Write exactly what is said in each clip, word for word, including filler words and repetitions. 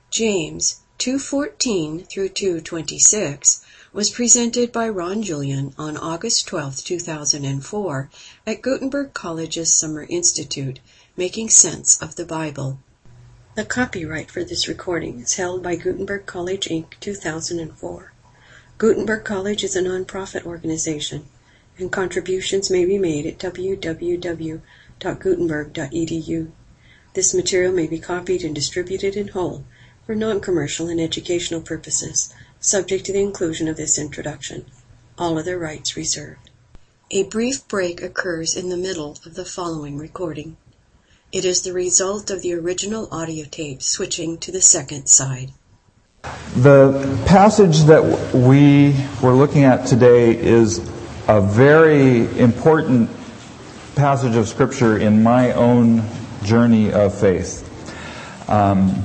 James two fourteen through two twenty-six was presented by Ron Julian on August twelfth, two thousand four at Gutenberg College's Summer Institute, Making Sense of the Bible. The copyright for this recording is held by Gutenberg College, Incorporated two thousand four. Gutenberg College is a nonprofit organization, and contributions may be made at w w w dot gutenberg dot e d u. This material may be copied and distributed in whole for non-commercial and educational purposes, subject to the inclusion of this introduction. All other rights reserved. A brief break occurs in the middle of the following recording. It is the result of the original audio tape switching to the second side. The passage that we were looking at today is a very important passage of Scripture in my own journey of faith. Um,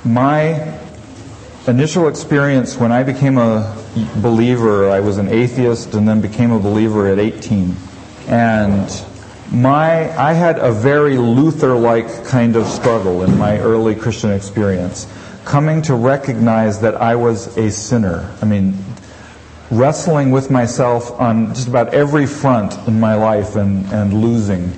my initial experience when I became a believer, I was an atheist and then became a believer at eighteen. And my I had a very Luther-like kind of struggle in my early Christian experience, coming to recognize that I was a sinner. I mean, wrestling with myself on just about every front in my life and, and losing.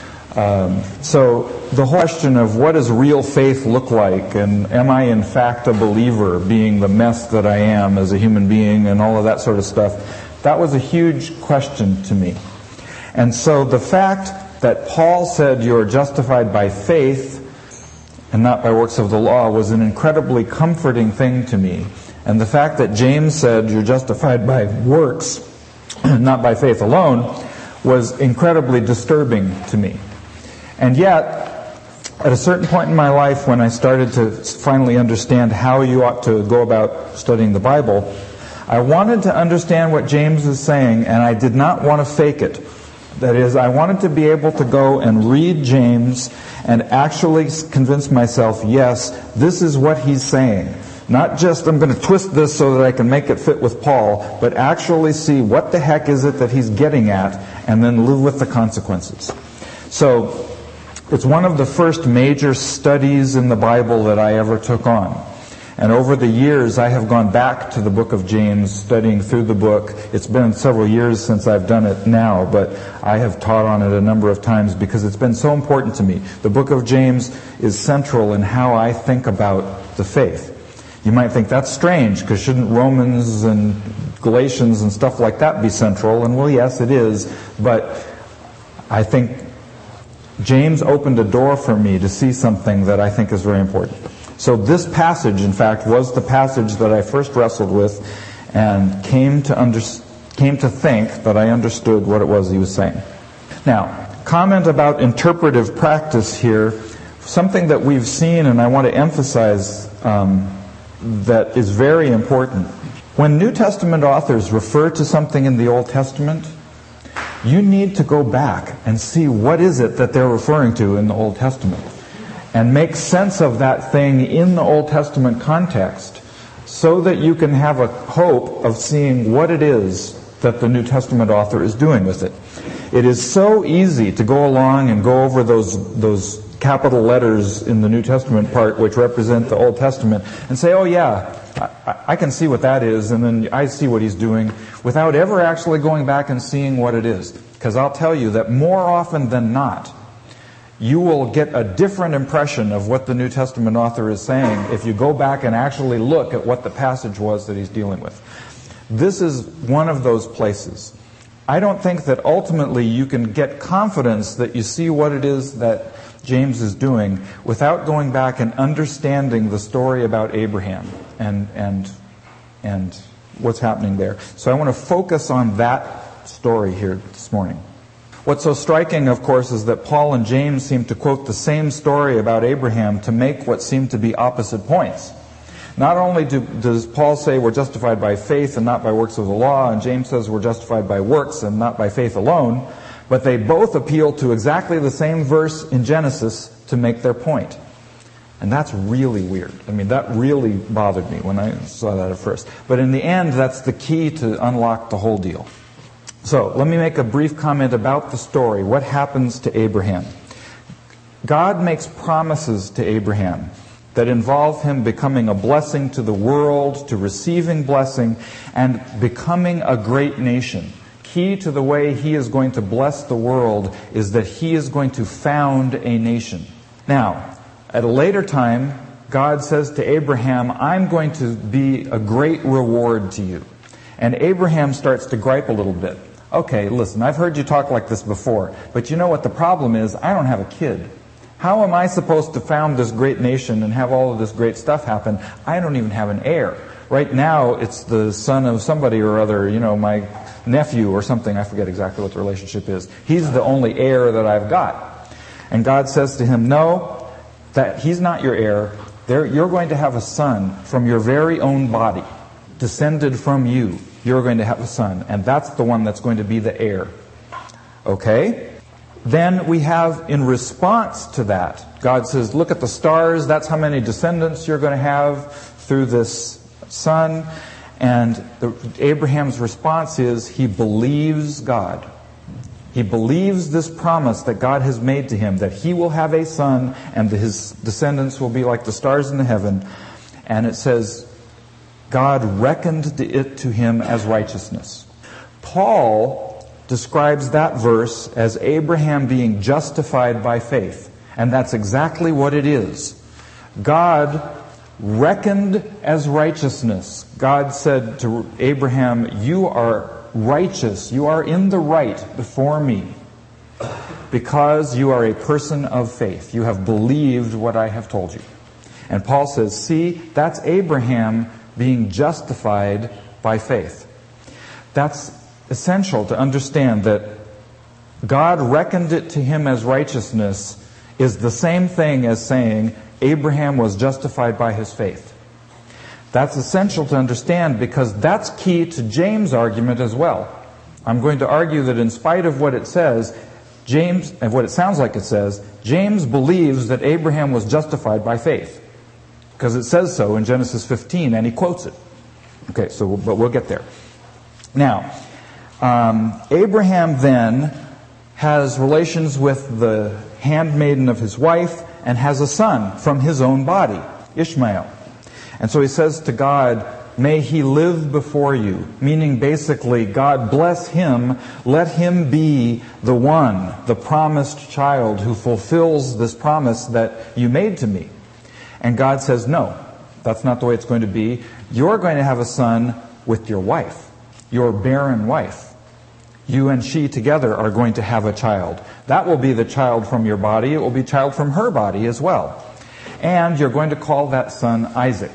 Um, so the whole question of what does real faith look like, and am I in fact a believer, being the mess that I am as a human being and all of that sort of stuff, that was a huge question to me. And so the fact that Paul said you're justified by faith and not by works of the law was an incredibly comforting thing to me. And the fact that James said you're justified by works, not by faith alone, was incredibly disturbing to me. And yet, at a certain point in my life when I started to finally understand how you ought to go about studying the Bible, I wanted to understand what James is saying, and I did not want to fake it. That is, I wanted to be able to go and read James and actually convince myself, yes, this is what he's saying. Not just, I'm going to twist this so that I can make it fit with Paul, but actually see what the heck is it that he's getting at, and then live with the consequences. So, it's one of the first major studies in the Bible that I ever took on. And over the years, I have gone back to the book of James, studying through the book. It's been several years since I've done it now, but I have taught on it a number of times because it's been so important to me. The book of James is central in how I think about the faith. You might think that's strange, because shouldn't Romans and Galatians and stuff like that be central? And well, yes, it is, but I think James opened a door for me to see something that I think is very important. So this passage, in fact, was the passage that I first wrestled with and came to under, came to think that I understood what it was he was saying. Now, comment about interpretive practice here, something that we've seen and I want to emphasize um, that is very important. When New Testament authors refer to something in the Old Testament, you need to go back and see what is it that they're referring to in the Old Testament and make sense of that thing in the Old Testament context so that you can have a hope of seeing what it is that the New Testament author is doing with it. It is so easy to go along and go over those those capital letters in the New Testament part which represent the Old Testament and say, oh yeah, I, I can see what that is, and then I see what he's doing, without ever actually going back and seeing what it is. Because I'll tell you that more often than not, you will get a different impression of what the New Testament author is saying if you go back and actually look at what the passage was that he's dealing with. This is one of those places. I don't think that ultimately you can get confidence that you see what it is that James is doing without going back and understanding the story about Abraham and and and what's happening there. So I want to focus on that story here this morning. What's so striking, of course, is that Paul and James seem to quote the same story about Abraham to make what seem to be opposite points. Not only do, does Paul say we're justified by faith and not by works of the law, and James says we're justified by works and not by faith alone, but they both appeal to exactly the same verse in Genesis to make their point. And that's really weird. I mean, that really bothered me when I saw that at first. But in the end, that's the key to unlock the whole deal. So, let me make a brief comment about the story. What happens to Abraham? God makes promises to Abraham that involve him becoming a blessing to the world, to receiving blessing, and becoming a great nation. Key to the way he is going to bless the world is that he is going to found a nation. Now, at a later time, God says to Abraham, I'm going to be a great reward to you. And Abraham starts to gripe a little bit. Okay, listen, I've heard you talk like this before, but you know what the problem is? I don't have a kid. How am I supposed to found this great nation and have all of this great stuff happen? I don't even have an heir. Right now, it's the son of somebody or other, you know, my nephew or something. I forget exactly what the relationship is. He's the only heir that I've got. And God says to him, no, that he's not your heir. There, you're going to have a son from your very own body, descended from you. You're going to have a son, and that's the one that's going to be the heir. Okay? Then we have, in response to that, God says, look at the stars, that's how many descendants you're going to have through this son. And the, Abraham's response is, he believes God. He believes this promise that God has made to him, that he will have a son and that his descendants will be like the stars in the heaven. And it says, God reckoned it to him as righteousness. Paul describes that verse as Abraham being justified by faith. And that's exactly what it is. God reckoned as righteousness. God said to Abraham, you are righteous. You are in the right before me because you are a person of faith. You have believed what I have told you. And Paul says, see, that's Abraham being justified by faith. That's essential to understand that God reckoned it to him as righteousness is the same thing as saying Abraham was justified by his faith. That's essential to understand because that's key to James' argument as well. I'm going to argue that in spite of what it says, James, and what it sounds like it says, James believes that Abraham was justified by faith. Because it says so in Genesis fifteen, and he quotes it. Okay, so, but we'll get there. Now, um, Abraham then has relations with the handmaiden of his wife and has a son from his own body, Ishmael. And so he says to God, may he live before you. Meaning basically, God bless him. Let him be the one, the promised child who fulfills this promise that you made to me. And God says, no, that's not the way it's going to be. You're going to have a son with your wife, your barren wife. You and she together are going to have a child. That will be the child from your body. It will be a child from her body as well. And you're going to call that son Isaac.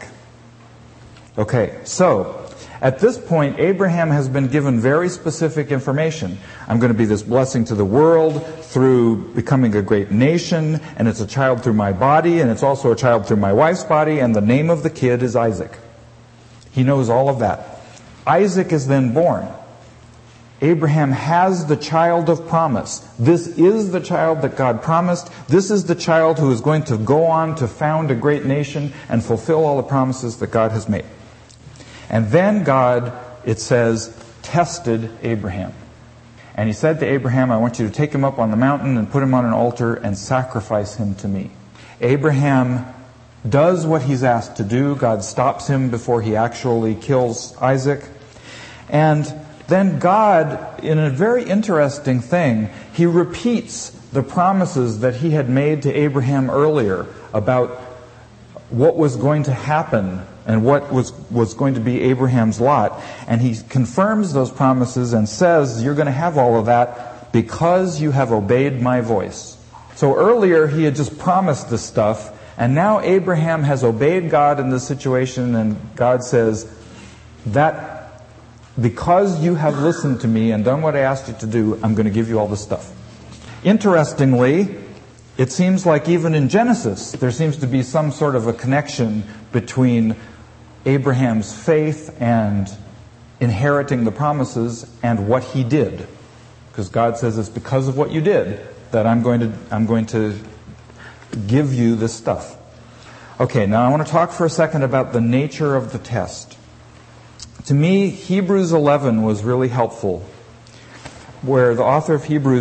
Okay, so at this point, Abraham has been given very specific information. I'm going to be this blessing to the world through becoming a great nation, and it's a child through my body, and it's also a child through my wife's body, and the name of the kid is Isaac. He knows all of that. Isaac is then born. Abraham has the child of promise. This is the child that God promised. This is the child who is going to go on to found a great nation and fulfill all the promises that God has made. And then God, it says, tested Abraham. And he said to Abraham, I want you to take him up on the mountain and put him on an altar and sacrifice him to me. Abraham does what he's asked to do. God stops him before he actually kills Isaac. And then God, in a very interesting thing, he repeats the promises that he had made to Abraham earlier about what was going to happen and what was, was going to be Abraham's lot. And he confirms those promises and says, you're going to have all of that because you have obeyed my voice. So earlier he had just promised this stuff, and now Abraham has obeyed God in this situation, and God says, that because you have listened to me and done what I asked you to do, I'm going to give you all this stuff. Interestingly, it seems like even in Genesis, there seems to be some sort of a connection between Abraham's faith and inheriting the promises and what he did. Because God says it's because of what you did that I'm going to, I'm going to give you this stuff. Okay, now I want to talk for a second about the nature of the test. To me, Hebrews eleven was really helpful, where the author of Hebrews is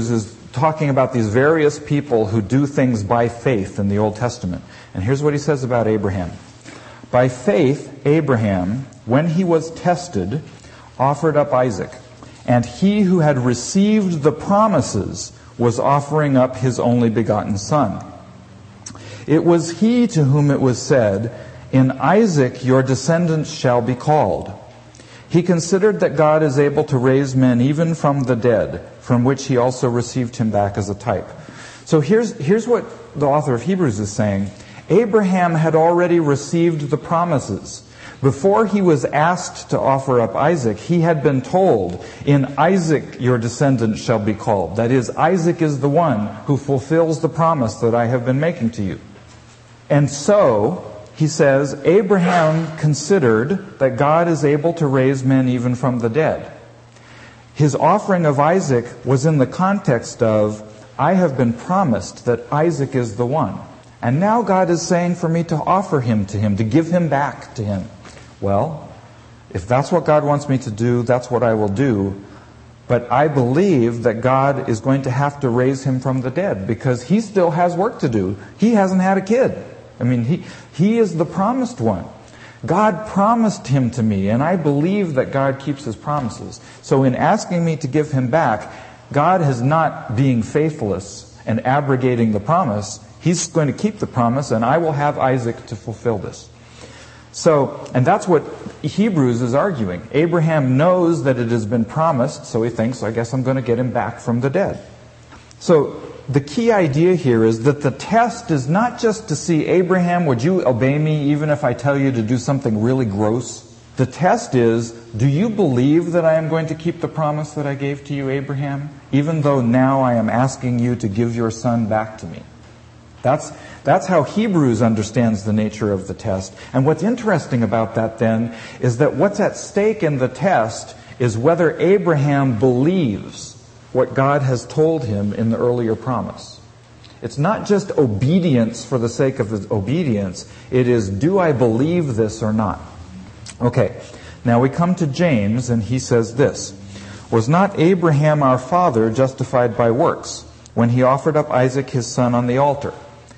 talking about these various people who do things by faith in the Old Testament. And here's what he says about Abraham. By faith, Abraham, when he was tested, offered up Isaac. And he who had received the promises was offering up his only begotten son. It was he to whom it was said, "In Isaac your descendants shall be called." He considered that God is able to raise men even from the dead, from which he also received him back as a type. So here's, here's what the author of Hebrews is saying. Abraham had already received the promises. Before he was asked to offer up Isaac, he had been told, "In Isaac your descendants shall be called." That is, Isaac is the one who fulfills the promise that I have been making to you. And so, he says, Abraham considered that God is able to raise men even from the dead. His offering of Isaac was in the context of, I have been promised that Isaac is the one. And now God is saying for me to offer him to him, to give him back to him. Well, if that's what God wants me to do, that's what I will do. But I believe that God is going to have to raise him from the dead because he still has work to do. He hasn't had a kid. I mean, he, he is the promised one. God promised him to me, and I believe that God keeps his promises. So in asking me to give him back, God is not being faithless and abrogating the promise. He's going to keep the promise, and I will have Isaac to fulfill this. So, and that's what Hebrews is arguing. Abraham knows that it has been promised, so he thinks, I guess I'm going to get him back from the dead. So, the key idea here is that the test is not just to see, Abraham, would you obey me even if I tell you to do something really gross? The test is, do you believe that I am going to keep the promise that I gave to you, Abraham, even though now I am asking you to give your son back to me? That's, that's how Hebrews understands the nature of the test. And what's interesting about that then is that what's at stake in the test is whether Abraham believes what God has told him in the earlier promise. It's not just obedience for the sake of the obedience. It is, do I believe this or not? Okay, now we come to James, and he says this. Was not Abraham our father justified by works when he offered up Isaac his son on the altar?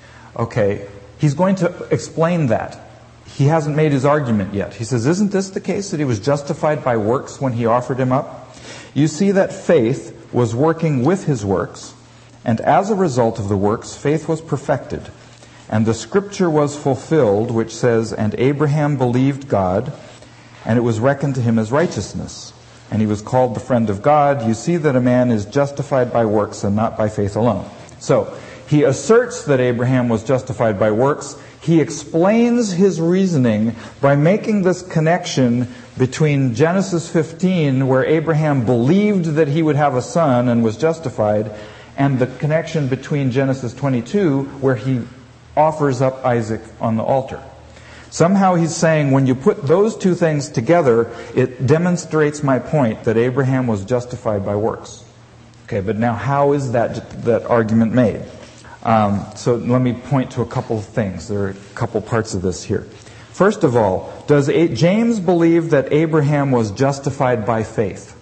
Okay, he's going to explain that. He hasn't made his argument yet. He says, isn't this the case that he was justified by works when he offered him up? You see that faith was working with his works, and as a result of the works, faith was perfected. And the scripture was fulfilled, which says, and Abraham believed God, and it was reckoned to him as righteousness. And he was called the friend of God. You see that a man is justified by works and not by faith alone. So, he asserts that Abraham was justified by works. He explains his reasoning by making this connection between Genesis fifteen, where Abraham believed that he would have a son and was justified, and the connection between Genesis twenty-two, where he offers up Isaac on the altar. Somehow he's saying when you put those two things together, it demonstrates my point that Abraham was justified by works. Okay, but now how is that, that argument made? Um, so let me point to a couple of things. There are a couple parts of this here. First of all, does a- James believe that Abraham was justified by faith?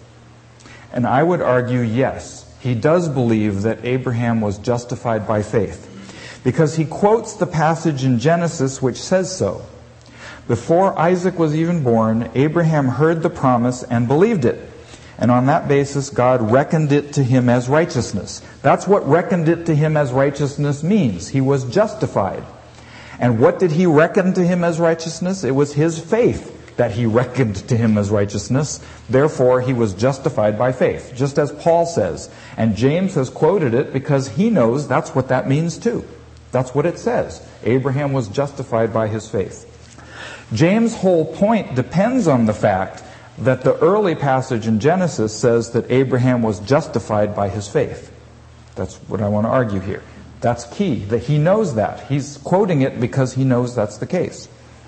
And I would argue yes. He does believe that Abraham was justified by faith, because he quotes the passage in Genesis which says so. Before Isaac was even born, Abraham heard the promise and believed it. And on that basis, God reckoned it to him as righteousness. That's what reckoned it to him as righteousness means. He was justified. And what did he reckon to him as righteousness? It was his faith that he reckoned to him as righteousness. Therefore, he was justified by faith, just as Paul says. And James has quoted it because he knows that's what that means too. That's what it says. Abraham was justified by his faith. James' whole point depends on the fact that the early passage in Genesis says that Abraham was justified by his faith. That's what I want to argue here. That's key, that he knows that. He's quoting it because he knows that's the case.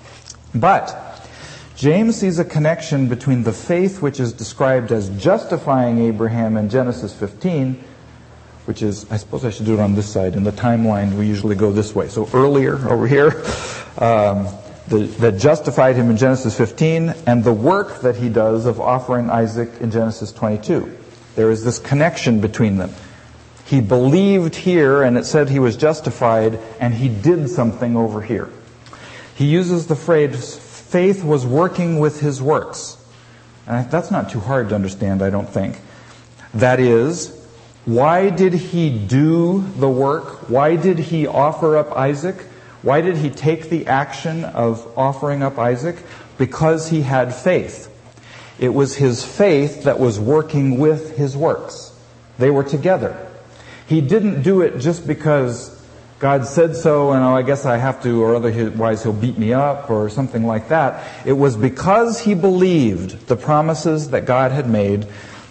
But James sees a connection between the faith which is described as justifying Abraham in Genesis fifteen, which is, I suppose I should do it on this side. In the timeline, we usually go this way. So earlier, over here, um, The, that justified him in Genesis fifteen, and the work that he does of offering Isaac in Genesis twenty-two. There is this connection between them. He believed here, and it said he was justified, and he did something over here. He uses the phrase, faith was working with his works. And that's not too hard to understand, I don't think. That is, why did he do the work? Why did he offer up Isaac? Why did he take the action of offering up Isaac? Because he had faith. It was his faith that was working with his works. They were together. He didn't do it just because God said so, and oh, I guess I have to, or otherwise he'll beat me up, or something like that. It was because he believed the promises that God had made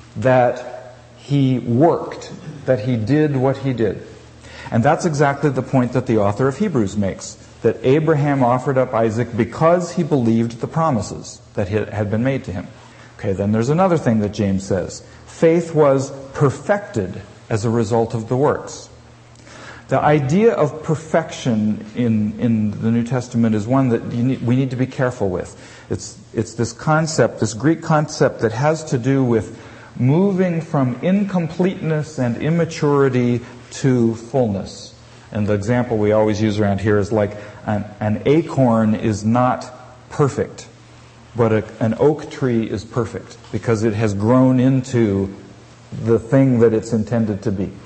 that he worked, that he did what he did. And that's exactly the point that the author of Hebrews makes, that Abraham offered up Isaac because he believed the promises that had been made to him. Okay, then there's another thing that James says. Faith was perfected as a result of the works. The idea of perfection in, in the New Testament is one that you need, we need to be careful with. It's, it's this concept, this Greek concept that has to do with moving from incompleteness and immaturity to fullness. And the example we always use around here is like an, an acorn is not perfect, but a, an oak tree is perfect because it has grown into the thing that it's intended to be.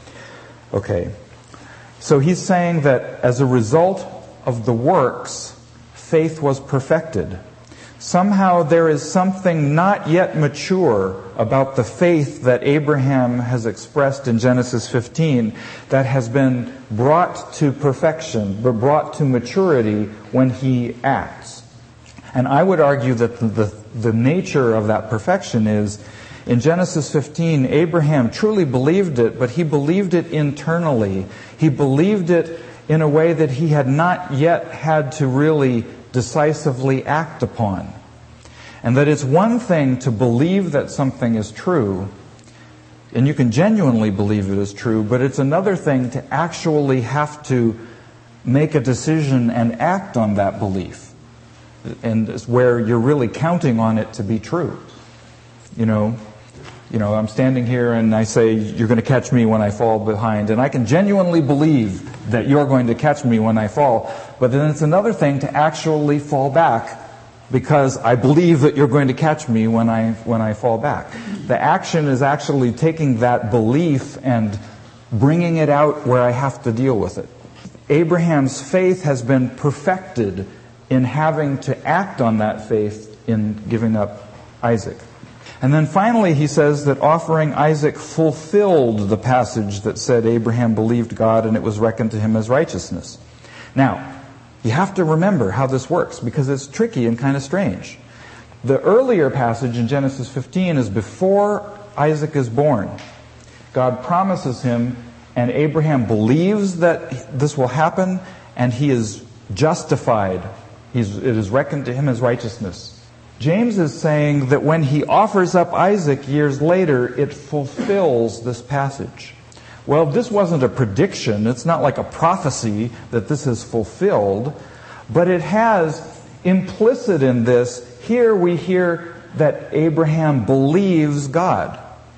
Okay. So he's saying that as a result of the works, faith was perfected. Somehow there is something not yet mature about the faith that Abraham has expressed in Genesis fifteen that has been brought to perfection, but brought to maturity when he acts. And I would argue that the, the, the nature of that perfection is, in Genesis fifteen, Abraham truly believed it, but he believed it internally. He believed it in a way that he had not yet had to really decisively act upon. And that it's one thing to believe that something is true, and you can genuinely believe it is true, but it's another thing to actually have to make a decision and act on that belief. And it's where you're really counting on it to be true. You know, you know, I'm standing here and I say, you're going to catch me when I fall behind. And I can genuinely believe that you're going to catch me when I fall. But then it's another thing to actually fall back because I believe that you're going to catch me when I when I fall back. The action is actually taking that belief and bringing it out where I have to deal with it. Abraham's faith has been perfected in having to act on that faith in giving up Isaac. And then finally he says that offering Isaac fulfilled the passage that said Abraham believed God and it was reckoned to him as righteousness. Now, you have to remember how this works because it's tricky and kind of strange. The earlier passage in Genesis fifteen is before Isaac is born. God promises him, and Abraham believes that this will happen, and he is justified. He's, it is reckoned to him as righteousness. James is saying that when he offers up Isaac years later, it fulfills this passage. Well, this wasn't a prediction. It's not like a prophecy that this is fulfilled. But it has implicit in this, here we hear that Abraham believes God.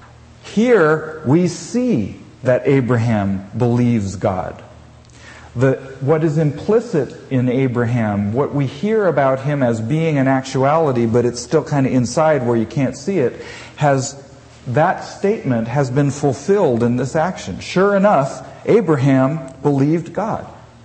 Here we see that Abraham believes God. The, what is implicit in Abraham, what we hear about him as being an actuality, but it's still kind of inside where you can't see it, has that statement has been fulfilled in this action. Sure enough, Abraham believed God.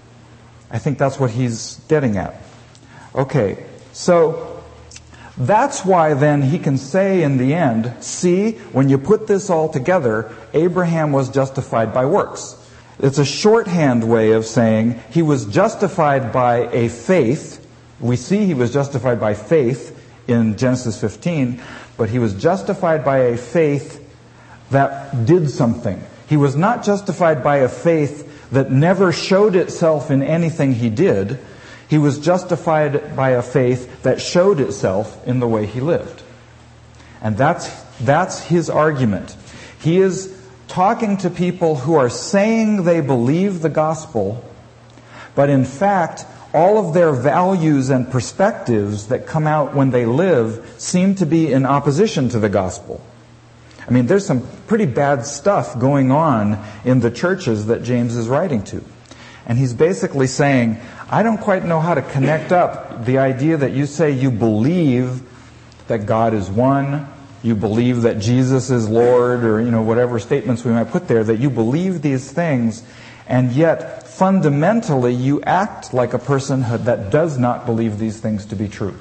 I think that's what he's getting at. Okay, so that's why then he can say in the end, see, when you put this all together, Abraham was justified by works. It's a shorthand way of saying he was justified by a faith. We see he was justified by faith in Genesis fifteen, but he was justified by a faith that did something. He was not justified by a faith that never showed itself in anything he did. He was justified by a faith that showed itself in the way he lived. And that's, that's his argument. He is talking to people who are saying they believe the gospel, but in fact, all of their values and perspectives that come out when they live seem to be in opposition to the gospel. I mean, there's some pretty bad stuff going on in the churches that James is writing to. And he's basically saying, I don't quite know how to connect up the idea that you say you believe that God is one, you believe that Jesus is Lord, or, you know, whatever statements we might put there, that you believe these things, and yet fundamentally you act like a person that does not believe these things to be true.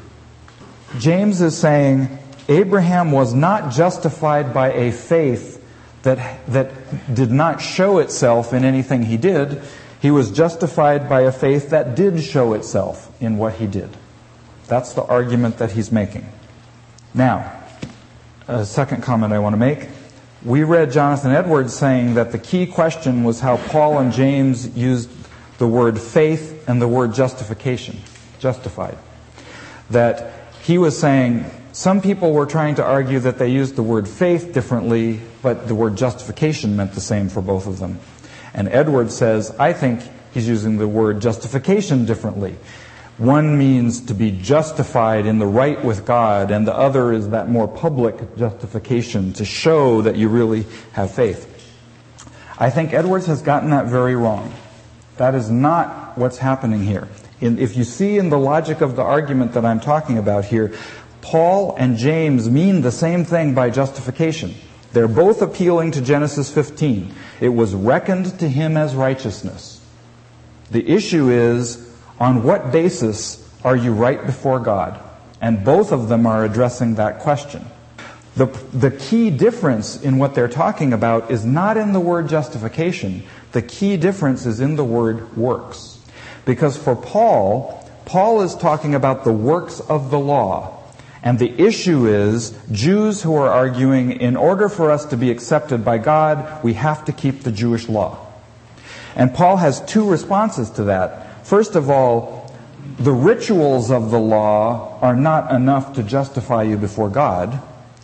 James is saying Abraham was not justified by a faith that, that did not show itself in anything he did. He was justified by a faith that did show itself in what he did. That's the argument that he's making. Now, a second comment I want to make. We read Jonathan Edwards saying that the key question was how Paul and James used the word faith and the word justification, justified. That he was saying some people were trying to argue that they used the word faith differently, but the word justification meant the same for both of them. And Edwards says, I think he's using the word justification differently. One means to be justified in the right with God, and the other is that more public justification to show that you really have faith. I think Edwards has gotten that very wrong. That is not what's happening here. In, if you see in the logic of the argument that I'm talking about here, Paul and James mean the same thing by justification. They're both appealing to Genesis fifteen. It was reckoned to him as righteousness. The issue is, on what basis are you right before God? And both of them are addressing that question. The, the key difference in what they're talking about is not in the word justification. The key difference is in the word works. Because for Paul, Paul is talking about the works of the law. And the issue is Jews who are arguing, in order for us to be accepted by God, we have to keep the Jewish law. And Paul has two responses to that. First of all, the rituals of the law are not enough to justify you before God.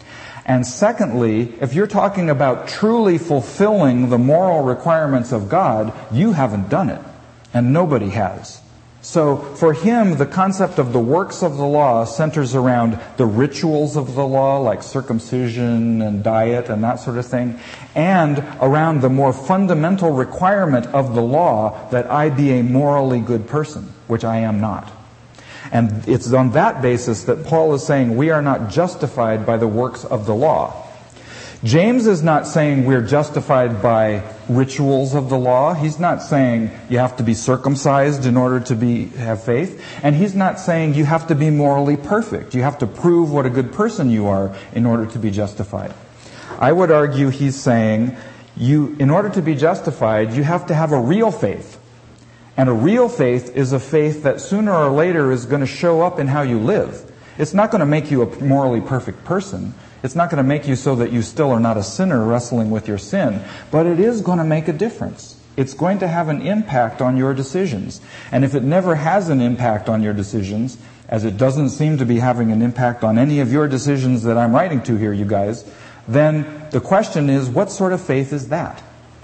And secondly, if you're talking about truly fulfilling the moral requirements of God, you haven't done it. And nobody has. So for him, the concept of the works of the law centers around the rituals of the law, like circumcision and diet and that sort of thing, and around the more fundamental requirement of the law that I be a morally good person, which I am not. And it's on that basis that Paul is saying we are not justified by the works of the law. James is not saying we're justified by rituals of the law. He's not saying you have to be circumcised in order to be have faith. And he's not saying you have to be morally perfect. You have to prove what a good person you are in order to be justified. I would argue he's saying you, in order to be justified, you have to have a real faith. And a real faith is a faith that sooner or later is going to show up in how you live. It's not going to make you a morally perfect person. It's not going to make you so that you still are not a sinner wrestling with your sin, but it is going to make a difference. It's going to have an impact on your decisions. And if it never has an impact on your decisions, as it doesn't seem to be having an impact on any of your decisions that I'm writing to here, you guys, then the question is, what sort of faith is that?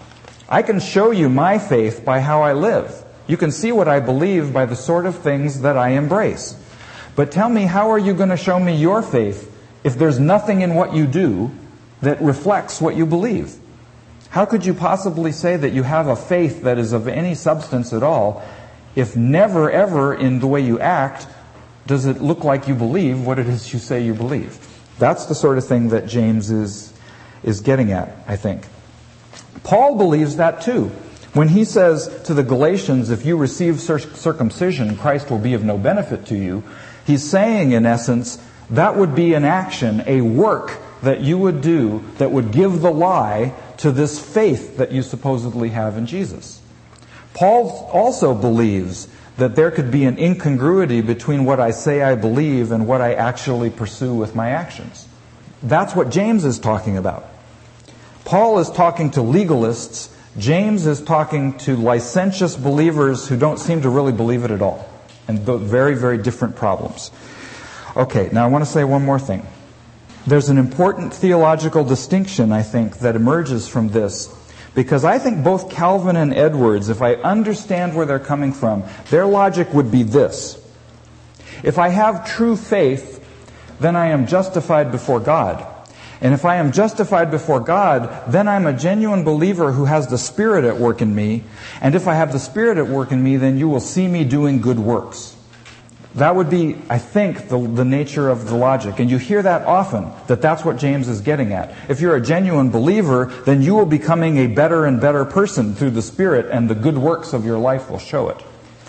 I can show you my faith by how I live. You can see what I believe by the sort of things that I embrace. But tell me, how are you going to show me your faith if there's nothing in what you do that reflects what you believe? How could you possibly say that you have a faith that is of any substance at all if never ever in the way you act does it look like you believe what it is you say you believe? That's the sort of thing that James is, is getting at, I think. Paul believes that too. When he says to the Galatians, if you receive circumcision, Christ will be of no benefit to you, he's saying in essence, that would be an action, a work that you would do that would give the lie to this faith that you supposedly have in Jesus. Paul also believes that there could be an incongruity between what I say I believe and what I actually pursue with my actions. That's what James is talking about. Paul is talking to legalists. James is talking to licentious believers who don't seem to really believe it at all. And very, very different problems. Okay, now I want to say one more thing. There's an important theological distinction, I think, that emerges from this. Because I think both Calvin and Edwards, if I understand where they're coming from, their logic would be this. If I have true faith, then I am justified before God. And if I am justified before God, then I'm a genuine believer who has the Spirit at work in me. And if I have the Spirit at work in me, then you will see me doing good works. That would be, I think, the, the nature of the logic. And you hear that often, that that's what James is getting at. If you're a genuine believer, then you will be becoming a better and better person through the Spirit, and the good works of your life will show it.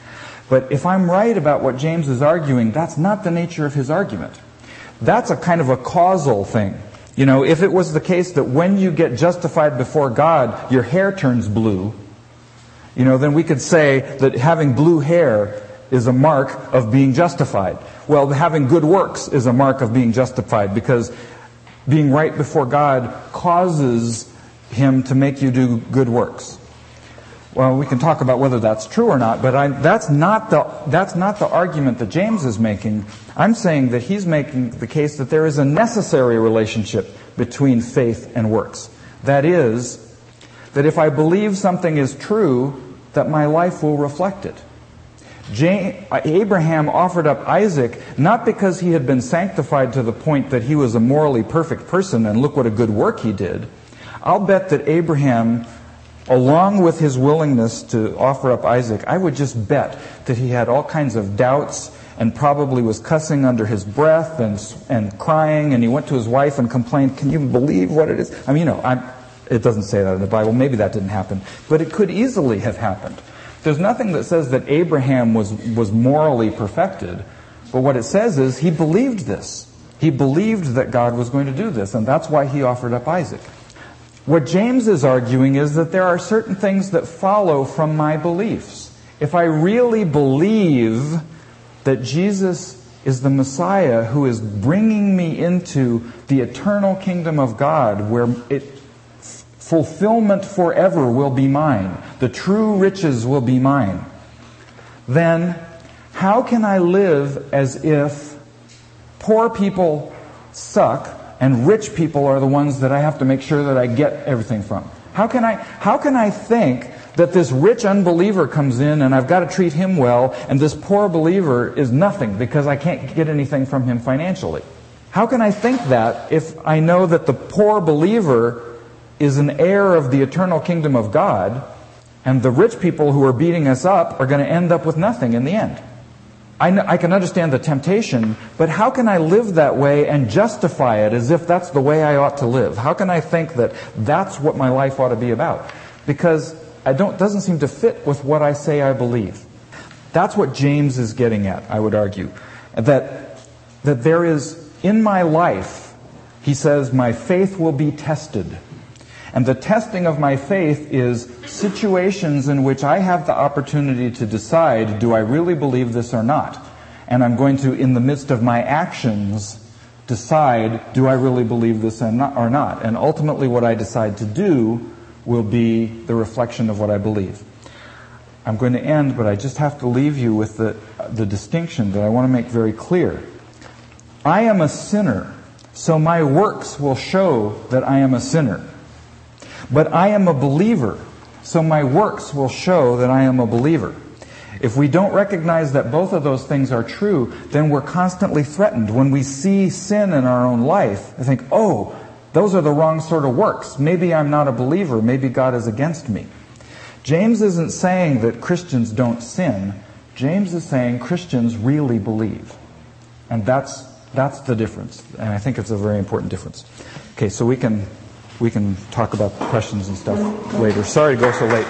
But if I'm right about what James is arguing, that's not the nature of his argument. That's a kind of a causal thing. You know, if it was the case that when you get justified before God, your hair turns blue, you know, then we could say that having blue hair is a mark of being justified. Well, having good works is a mark of being justified, because being right before God causes Him to make you do good works. Well, we can talk about whether that's true or not, but I, that's not the that's not the argument that James is making. I'm saying that he's making the case that there is a necessary relationship between faith and works. That is, that if I believe something is true, that my life will reflect it. James, Abraham offered up Isaac not because he had been sanctified to the point that he was a morally perfect person and look what a good work he did. I'll bet that Abraham, along with his willingness to offer up Isaac, I would just bet that he had all kinds of doubts and probably was cussing under his breath and and crying, and he went to his wife and complained, "Can you believe what it is?" I mean, you know, I'm, it doesn't say that in the Bible. Maybe that didn't happen. But it could easily have happened. There's nothing that says that Abraham was, was morally perfected. But what it says is he believed this. He believed that God was going to do this, and that's why he offered up Isaac. What James is arguing is that there are certain things that follow from my beliefs. If I really believe that Jesus is the Messiah who is bringing me into the eternal kingdom of God, where it fulfillment forever will be mine, the true riches will be mine, then how can I live as if poor people suck and rich people are the ones that I have to make sure that I get everything from? How can I, how can I think that this rich unbeliever comes in and I've got to treat him well, and this poor believer is nothing because I can't get anything from him financially? How can I think that if I know that the poor believer is an heir of the eternal kingdom of God, and the rich people who are beating us up are going to end up with nothing in the end? I, know, I can understand the temptation, but how can I live that way and justify it as if that's the way I ought to live? How can I think that that's what my life ought to be about? Because I don't, it doesn't seem to fit with what I say I believe. That's what James is getting at, I would argue. That, that there is, in my life, he says, my faith will be tested. And the testing of my faith is situations in which I have the opportunity to decide, do I really believe this or not? And I'm going to, in the midst of my actions, decide, do I really believe this or not? And ultimately what I decide to do will be the reflection of what I believe. I'm going to end, but I just have to leave you with the, the distinction that I want to make very clear. I am a sinner, so my works will show that I am a sinner. But I am a believer, so my works will show that I am a believer. If we don't recognize that both of those things are true, then we're constantly threatened. When we see sin in our own life, I think, oh, those are the wrong sort of works. Maybe I'm not a believer. Maybe God is against me. James isn't saying that Christians don't sin. James is saying Christians really believe. And that's that's the difference. And I think it's a very important difference. Okay, so we can... We can talk about questions and stuff later. Sorry to go so late.